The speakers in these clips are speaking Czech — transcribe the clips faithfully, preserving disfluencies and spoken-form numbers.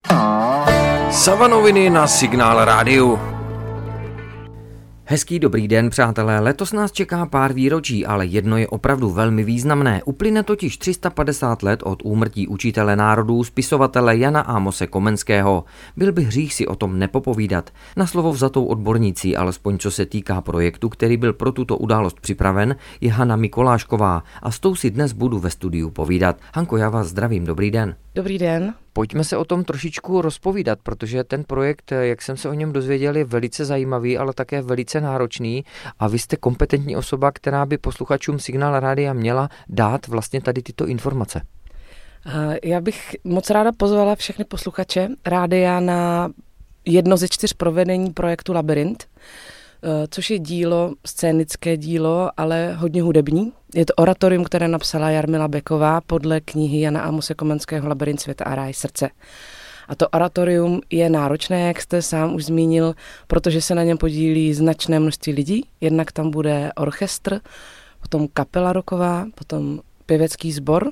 Savanoviny na Signál rádiu. Hezký dobrý den, přátelé. Letos nás čeká pár výročí, ale jedno je opravdu velmi významné. Uplyne totiž tři sta padesát let od úmrtí učitele národů, spisovatele Jana Amose Komenského. Byl by hřích si o tom nepopovídat. Na slovo vzatou odbornící, alespoň co se týká projektu, který byl pro tuto událost připraven, je Hana Mikolášková a s tou si dnes budu ve studiu povídat. Hanko, já vás zdravím, dobrý den. Dobrý den. Pojďme se o tom trošičku rozpovídat, protože ten projekt, jak jsem se o něm dozvěděl, je velice zajímavý, ale také velice náročný a vy jste kompetentní osoba, která by posluchačům Signál rádia měla dát vlastně tady tyto informace. Já bych moc ráda pozvala všechny posluchače rádia na jedno ze čtyř provedení projektu Labyrint, což je dílo, scénické dílo, ale hodně hudební. Je to oratorium, které napsala Jarmila Beková podle knihy Jana Amose Komenského Labyrint světa a ráj srdce. A to oratorium je náročné, jak jste sám už zmínil, protože se na něm podílí značné množství lidí. Jednak tam bude orchestr, potom kapela rocková, potom pěvecký sbor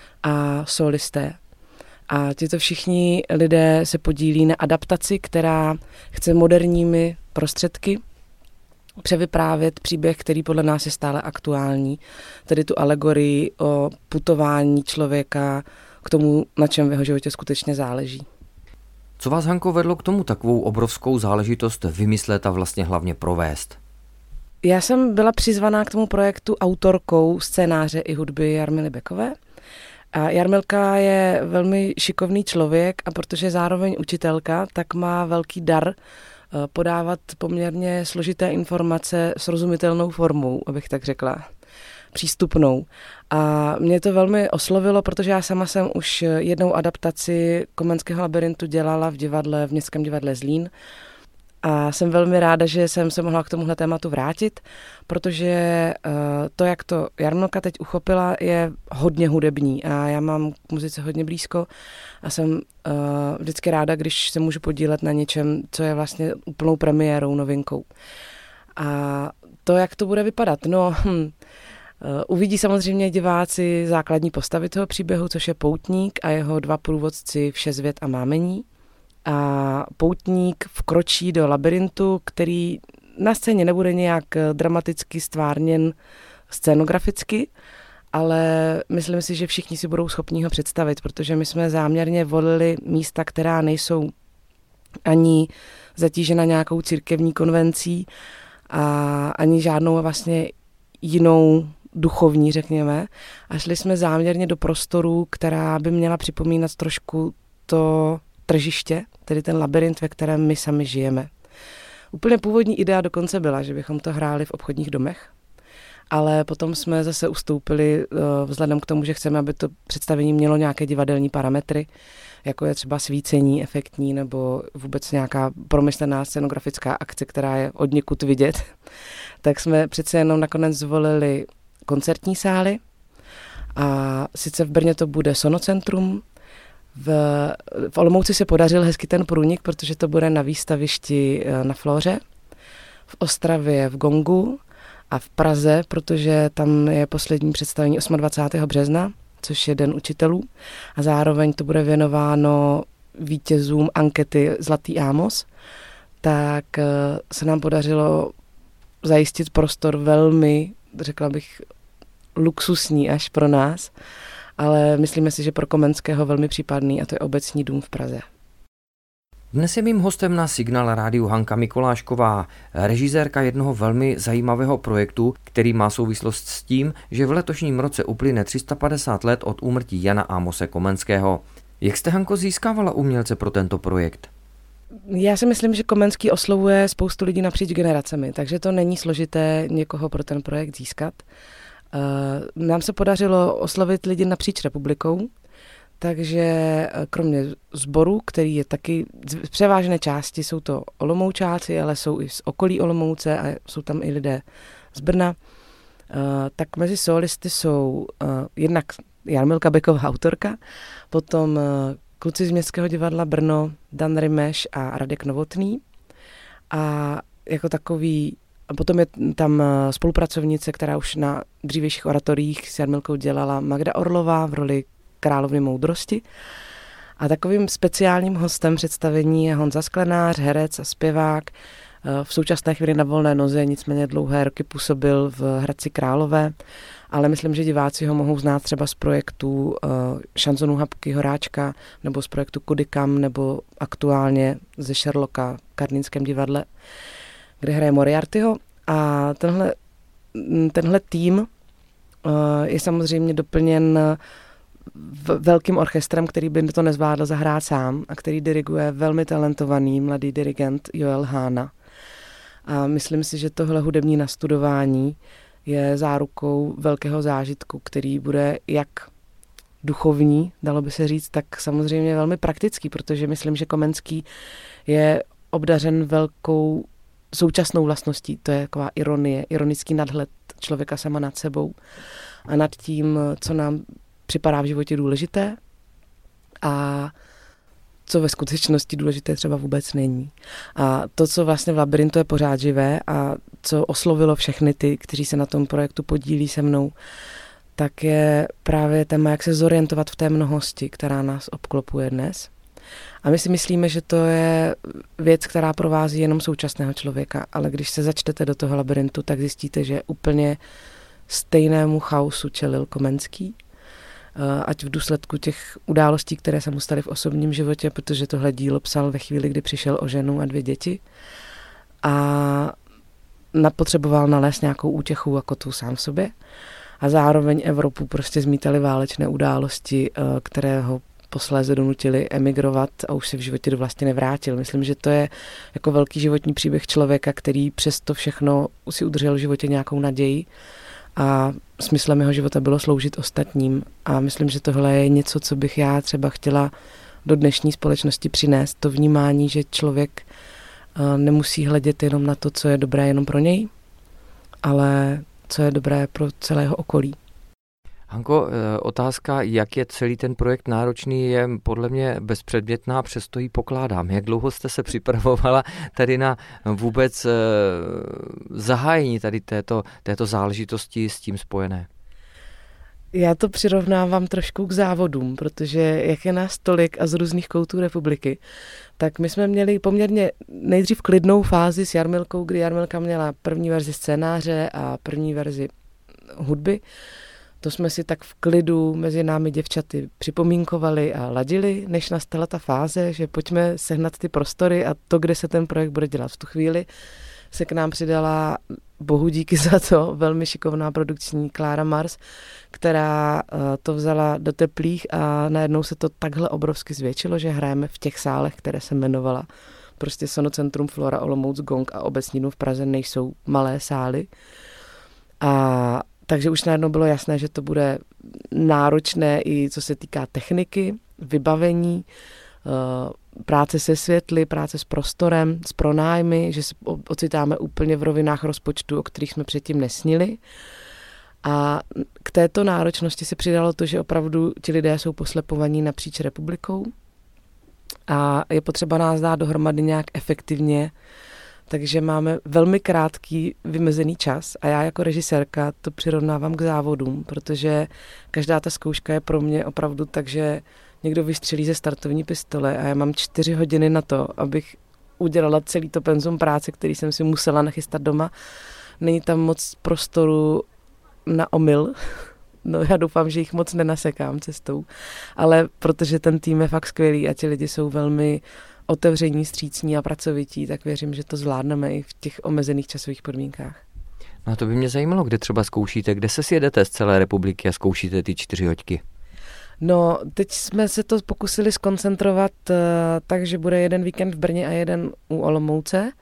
a solisté. A tyto všichni lidé se podílí na adaptaci, která chce moderními prostředky převyprávět příběh, který podle nás je stále aktuální, tedy tu alegorii o putování člověka k tomu, na čem v jeho životě skutečně záleží. Co vás, Hanko, vedlo k tomu takovou obrovskou záležitost vymyslet a vlastně hlavně provést? Já jsem byla přizvaná k tomu projektu autorkou scénáře i hudby Jarmily Bekové. A Jarmilka je velmi šikovný člověk a protože je zároveň učitelka, tak má velký dar podávat poměrně složité informace srozumitelnou formou, abych tak řekla, přístupnou. A mě to velmi oslovilo, protože já sama jsem už jednou adaptaci Komenského labyrintu dělala v divadle, v Městském divadle Zlín. A jsem velmi ráda, že jsem se mohla k tomuhle tématu vrátit, protože to, jak to Jarmilka teď uchopila, je hodně hudební a já mám k muzice hodně blízko a jsem vždycky ráda, když se můžu podílet na něčem, co je vlastně úplnou premiérou, novinkou. A to, jak to bude vypadat, no... Hm, uvidí samozřejmě diváci základní postavy toho příběhu, což je poutník a jeho dva průvodci Všezvět a Mámení. A poutník vkročí do labyrintu, který na scéně nebude nějak dramaticky stvárněn scénograficky, ale myslím si, že všichni si budou schopni ho představit, protože my jsme záměrně volili místa, která nejsou ani zatížena nějakou církevní konvencí a ani žádnou vlastně jinou duchovní, řekněme. A šli jsme záměrně do prostoru, která by měla připomínat trošku to tržiště, tedy ten labyrint, ve kterém my sami žijeme. Úplně původní idea dokonce byla, že bychom to hráli v obchodních domech, ale potom jsme zase ustoupili vzhledem k tomu, že chceme, aby to představení mělo nějaké divadelní parametry, jako je třeba svícení efektní nebo vůbec nějaká promyšlená scenografická akce, která je odněkud vidět, tak jsme přece jenom nakonec zvolili koncertní sály a sice v Brně to bude Sonocentrum. V, v Olomouci se podařil hezky ten průnik, protože to bude na výstavišti na Flóře, v Ostravě v Gongu a v Praze, protože tam je poslední představení dvacátého osmého března, což je Den učitelů a zároveň to bude věnováno vítězům ankety Zlatý Amos, tak se nám podařilo zajistit prostor velmi, řekla bych, luxusní až pro nás, ale myslíme si, že pro Komenského velmi případný a to je Obecní dům v Praze. Dnes je mým hostem na Signál rádiu Hanka Mikolášková, režisérka jednoho velmi zajímavého projektu, který má souvislost s tím, že v letošním roce uplyne tři sta padesát let od úmrtí Jana Amose Komenského. Jak jste, Hanko, získávala umělce pro tento projekt? Já si myslím, že Komenský oslovuje spoustu lidí napříč generacemi, takže to není složité někoho pro ten projekt získat. Uh, nám se podařilo oslovit lidi napříč republikou, takže kromě sboru, který je taky z převážné části, jsou to Olomoučáci, ale jsou i z okolí Olomouce a jsou tam i lidé z Brna, uh, tak mezi solisty jsou uh, jednak Jarmilka Beková, autorka, potom uh, kluci z Městského divadla Brno, Dan Rimeš a Radek Novotný a jako takový. A potom je tam spolupracovnice, která už na dřívějších oratoriích s Jarmilkou dělala, Magda Orlová v roli královny moudrosti. A takovým speciálním hostem představení je Honza Sklenář, herec a zpěvák. V současné chvíli na volné noze, nicméně dlouhé roky působil v Hradci Králové, ale myslím, že diváci ho mohou znát třeba z projektů šanzonu Habky Horáčka nebo z projektu Kudikam nebo aktuálně ze Sherlocka v Karlínském divadle, kde hraje Moriartyho. A tenhle, tenhle tým je samozřejmě doplněn velkým orchestrem, který by to nezvládl zahrát sám a který diriguje velmi talentovaný mladý dirigent Joel Hána. A myslím si, že tohle hudební nastudování je zárukou velkého zážitku, který bude jak duchovní, dalo by se říct, tak samozřejmě velmi praktický, protože myslím, že Komenský je obdařen velkou současnou vlastností, to je taková ironie, ironický nadhled člověka sama nad sebou a nad tím, co nám připadá v životě důležité a co ve skutečnosti důležité třeba vůbec není. A to, co vlastně v Labyrintu je pořád živé a co oslovilo všechny ty, kteří se na tom projektu podílí se mnou, tak je právě téma, jak se zorientovat v té mnohosti, která nás obklopuje dnes. A my si myslíme, že to je věc, která provází jenom současného člověka, ale když se začtete do toho labyrintu, tak zjistíte, že úplně stejnému chaosu čelil Komenský, ať v důsledku těch událostí, které se mu staly v osobním životě, protože tohle dílo psal ve chvíli, kdy přišel o ženu a dvě děti a potřeboval nalézt nějakou útěchu jako tu sám sobě a zároveň Evropu prostě zmítaly válečné události, které ho posléze donutili emigrovat a už se v životě vlastně nevrátil. Myslím, že to je jako velký životní příběh člověka, který přes to všechno si udržel v životě nějakou naději a smyslem jeho života bylo sloužit ostatním. A myslím, že tohle je něco, co bych já třeba chtěla do dnešní společnosti přinést. To vnímání, že člověk nemusí hledět jenom na to, co je dobré jenom pro něj, ale co je dobré pro celého okolí. Hanko, otázka, jak je celý ten projekt náročný, je podle mě bezpředmětná, přesto ji pokládám. Jak dlouho jste se připravovala tady na vůbec zahájení tady této, této záležitosti s tím spojené? Já to přirovnávám trošku k závodům, protože jak je nás tolik a z různých koutů republiky, tak my jsme měli poměrně nejdřív klidnou fázi s Jarmilkou, kdy Jarmilka měla první verzi scénáře a první verzi hudby. To jsme si tak v klidu mezi námi děvčaty připomínkovali a ladili, než nastala ta fáze, že pojďme sehnat ty prostory a to, kde se ten projekt bude dělat. V tu chvíli se k nám přidala, bohu díky za to, velmi šikovná produkční Klára Mars, která to vzala do teplých a najednou se to takhle obrovsky zvětšilo, že hrajeme v těch sálech, které se jmenovala prostě Sonocentrum Flora Olomouc Gong a Obecninu v Praze nejsou malé sály. A takže už najednou bylo jasné, že to bude náročné i co se týká techniky, vybavení, práce se světly, práce s prostorem, s pronájmy, že se ocitáme úplně v rovinách rozpočtu, o kterých jsme předtím nesnili. A k této náročnosti se přidalo to, že opravdu ti lidé jsou poslepovaní napříč republikou a je potřeba nás dát dohromady nějak efektivně. Takže máme velmi krátký vymezený čas a já jako režisérka to přirovnávám k závodům, protože každá ta zkouška je pro mě opravdu tak, že někdo vystřelí ze startovní pistole a já mám čtyři hodiny na to, abych udělala celý to penzum práce, který jsem si musela nachystat doma. Není tam moc prostoru na omyl, no já doufám, že jich moc nenasekám cestou, ale protože ten tým je fakt skvělý a ti lidi jsou velmi otevření, střícní a pracovití, tak věřím, že to zvládneme i v těch omezených časových podmínkách. No a to by mě zajímalo, kde třeba zkoušíte, kde se sjedete z celé republiky a zkoušíte ty čtyři hoďky? No, teď jsme se to pokusili skoncentrovat uh, tak, že bude jeden víkend v Brně a jeden u Olomouce.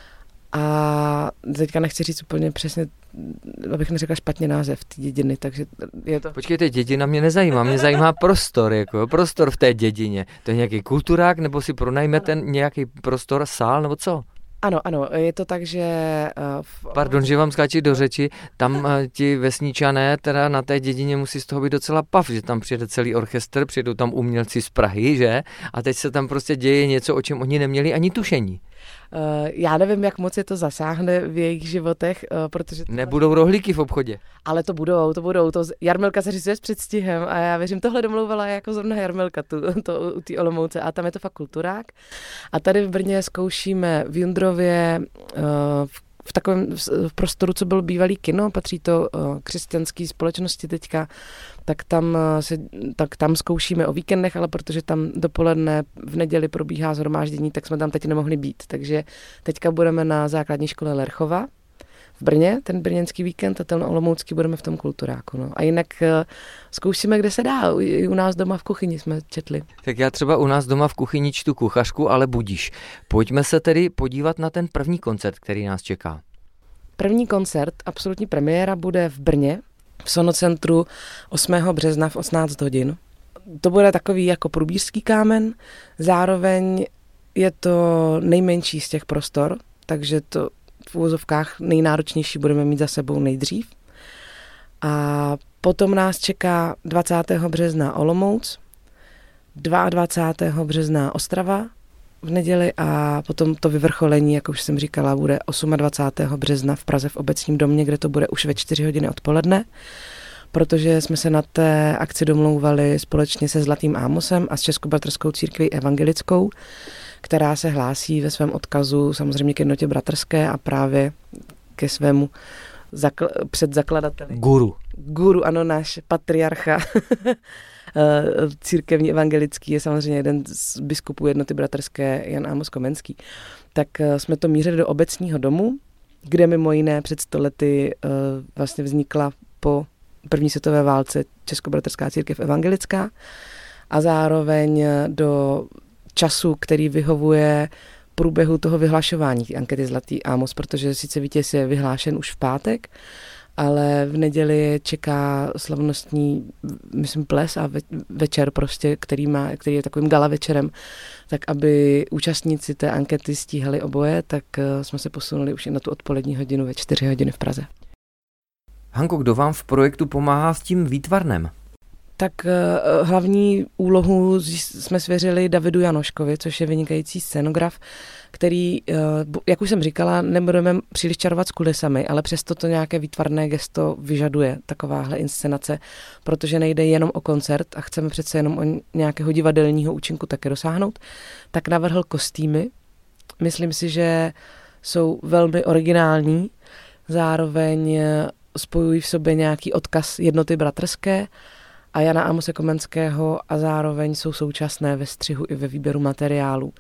A teďka nechci říct úplně přesně, abych neřekla špatně název té dědiny, takže je to... Počkejte, dědina mě nezajímá, mě zajímá prostor, jako prostor v té dědině. To je nějaký kulturák, nebo si pronajmete nějaký prostor, sál, nebo co? Ano, ano, je to tak, že... Uh, v... Pardon, že vám skáčí do řeči, tam uh, ti vesničané teda na té dědině musí z toho být docela pav, že tam přijede celý orchestr, přijedou tam umělci z Prahy, že? A teď se tam prostě děje něco, o čem oni neměli ani tušení. Uh, já nevím, jak moc je to zasáhne v jejich životech, uh, protože... Nebudou rohlíky v obchodě. Ale to budou, to budou. To Jarmilka se řízuje s předstihem a já věřím, tohle domlouvala jako zrovna Jarmilka tu, to, u té Olomouce a tam je to fakt kulturák. A tady v Brně zkoušíme v Jundrově uh, v, v takovém v prostoru, co byl bývalý kino, patří to uh, křesťanské společnosti teďka, tak tam, uh, se, tak tam zkoušíme o víkendech, ale protože tam dopoledne v neděli probíhá shromáždění, tak jsme tam teď nemohli být. Takže teďka budeme na základní škole Lerchova v Brně, ten brněnský víkend, a ten olomoucký budeme v tom kulturáku. No. A jinak uh, zkoušíme, kde se dá. I u nás doma v kuchyni jsme četli. Tak já třeba u nás doma v kuchyni čtu kuchařku, ale budíš. Pojďme se tedy podívat na ten první koncert, který nás čeká. První koncert, absolutní premiéra, bude v Brně, v Sonocentru osmého března v osmnáct hodin. To bude takový jako průbířský kámen, zároveň je to nejmenší z těch prostor, takže to v úvozovkách nejnáročnější budeme mít za sebou nejdřív. A potom nás čeká dvacátého března Olomouc, dvacátého druhého března Ostrava v neděli a potom to vyvrcholení, jak už jsem říkala, bude dvacátého osmého března v Praze v Obecním domě, kde to bude už ve čtyři hodiny odpoledne, protože jsme se na té akci domlouvali společně se Zlatým Ámosem a s Českobratrskou církví evangelickou, která se hlásí ve svém odkazu samozřejmě k jednotě bratrské a právě ke svému zakl- předzakladateli. Guru. Guru, ano, náš patriarcha církevní evangelický je samozřejmě jeden z biskupů jednoty bratrské, Jan Ámos Komenský. Tak jsme to mířili do obecního domu, kde mimo jiné před sto lety vlastně vznikla po první světové válce Českobratrská církev evangelická a zároveň do času, který vyhovuje průběhu toho vyhlašování té ankety Zlatý Ámos, protože sice vítěz je vyhlášen už v pátek, ale v neděli čeká slavnostní, myslím, ples a večer prostě, který, má, který je takovým gala večerem, tak aby účastníci té ankety stíhali oboje, tak jsme se posunuli už i na tu odpolední hodinu ve čtyři hodiny v Praze. Hanko, kdo vám v projektu pomáhá s tím výtvarnem? Tak uh, hlavní úlohu jsme svěřili Davidu Janoškovi, což je vynikající scenograf, který, uh, jak už jsem říkala, nebudeme příliš čarovat s kulisami, ale přesto to nějaké výtvarné gesto vyžaduje, takováhle inscenace, protože nejde jenom o koncert a chceme přece jenom o nějakého divadelního účinku také dosáhnout, tak navrhl kostýmy. Myslím si, že jsou velmi originální, zároveň spojují v sobě nějaký odkaz jednoty bratrské a Jana Ámose Komenského a zároveň jsou současné ve střihu i ve výběru materiálů.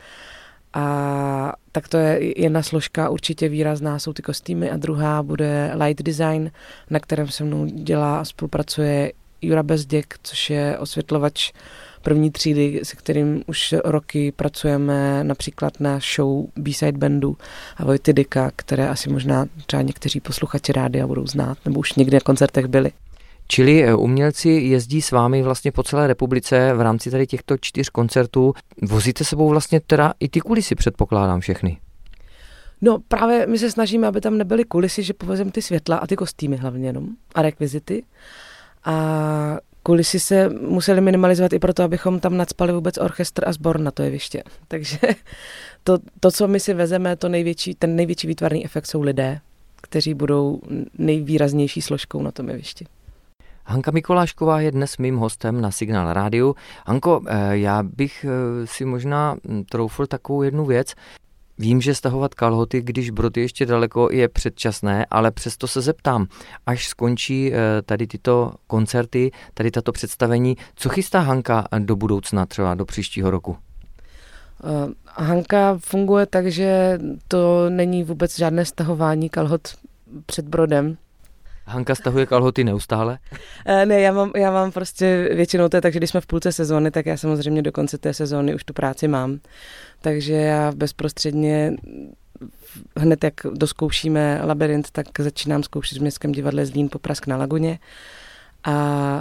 A tak to je jedna složka určitě výrazná, jsou ty kostýmy a druhá bude light design, na kterém se mnou dělá a spolupracuje Jura Bezděk, což je osvětlovač první třídy, se kterým už roky pracujeme například na show B-side bandu a Vojty Dyka, které asi možná třeba někteří posluchači rádia budou znát, nebo už někdy na koncertech byli. Čili umělci jezdí s vámi vlastně po celé republice v rámci tady těchto čtyř koncertů. Vozíte sebou vlastně teda i ty kulisy, předpokládám všechny. No právě my se snažíme, aby tam nebyly kulisy, že povezeme ty světla a ty kostýmy hlavně jenom a rekvizity. A kulisy se museli minimalizovat i proto, abychom tam nacpali vůbec orchestr a sbor na to jeviště. Takže to, to, co my si vezeme, to největší, ten největší výtvarný efekt jsou lidé, kteří budou nejvýraznější složkou na tom jevišti. Hanka Mikolášková je dnes mým hostem na Signál rádiu. Hanko, já bych si možná troufl takovou jednu věc. Vím, že stahovat kalhoty, když Brod je ještě daleko, je předčasné, ale přesto se zeptám, až skončí tady tyto koncerty, tady tato představení, co chystá Hanka do budoucna, třeba do příštího roku? Uh, Hanka funguje tak, že to není vůbec žádné stahování kalhot před Brodem. Hanka stahuje kalhoty neustále? Ne, já mám, já mám prostě většinou to je tak, že když jsme v půlce sezóny, tak já samozřejmě do konce té sezóny už tu práci mám. Takže já bezprostředně hned jak doskoušíme Labyrint, tak začínám zkoušet v Městském divadle Zlín Poprask na Laguně. A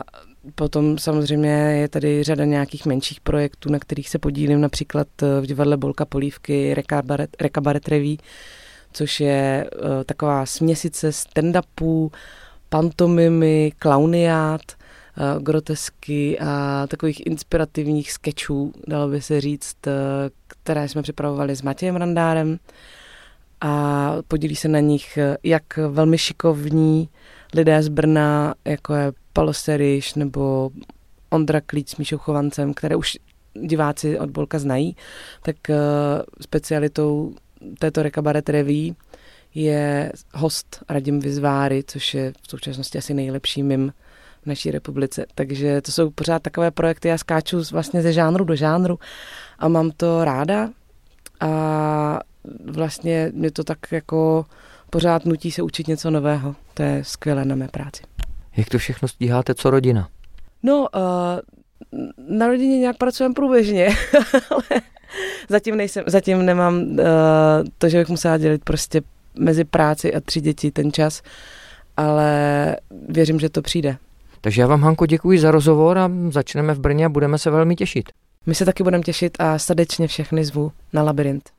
Potom samozřejmě je tady řada nějakých menších projektů, na kterých se podílím, například v divadle Bolka Polívky Rekabaret Reví, což je uh, taková směsice stand-upů, pantomimy, klauniát, uh, grotesky a takových inspirativních skečů, dalo by se říct, uh, které jsme připravovali s Matějem Randárem. A podílí se na nich jak velmi šikovní lidé z Brna, jako je Palo Seriš nebo Ondra Klíč s Míšou Chovancem, které už diváci od Bolka znají, tak uh, specialitou této Rekabaret Reví je host Radim Vizváry, což je v současnosti asi nejlepší mim v naší republice. Takže to jsou pořád takové projekty, já skáču vlastně ze žánru do žánru a mám to ráda a vlastně mě to tak jako pořád nutí se učit něco nového. To je skvělé na mé práci. Jak to všechno stíháte, co rodina? No, uh, na rodině nějak pracujeme průběžně, ale zatím, nejsem, zatím nemám uh, to, že bych musela dělit prostě mezi práci a tři děti ten čas, ale věřím, že to přijde. Takže já vám, Hanko, děkuji za rozhovor a začneme v Brně a budeme se velmi těšit. My se taky budeme těšit a srdečně všechny zvu na Labyrint.